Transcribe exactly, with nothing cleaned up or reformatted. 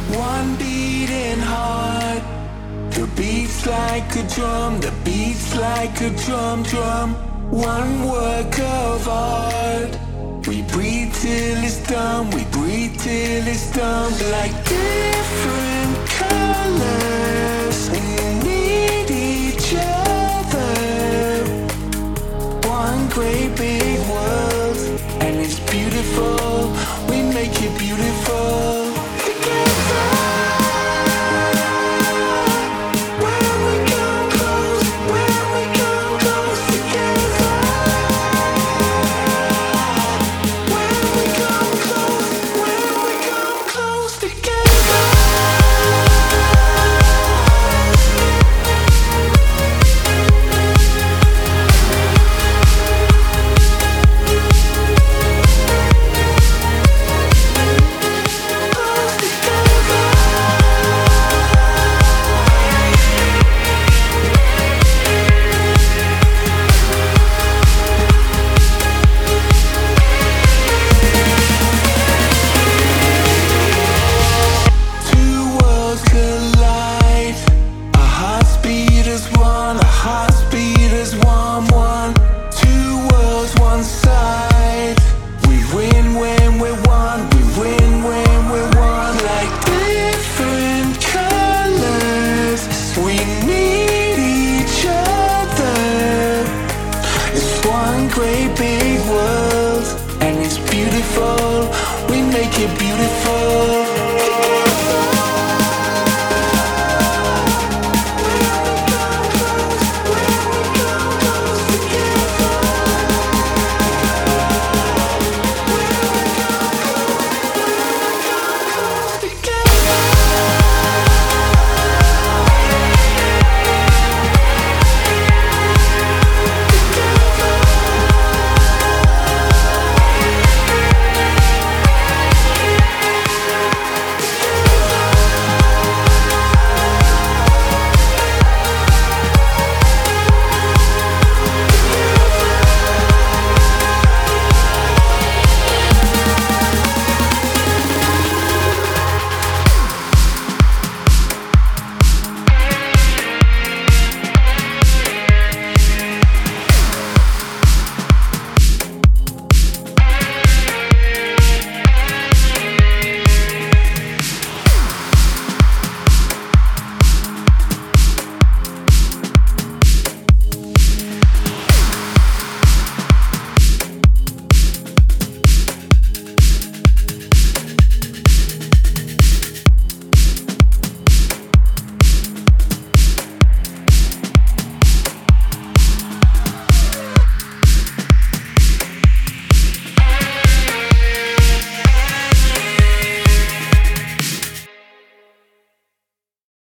One beating heart. The beats like a drum, the beats like a drum, drum. One work of art. We breathe till it's done, we breathe till it's done. Like different colors, we need each other. One great big world, and it's beautiful, we make it beautiful.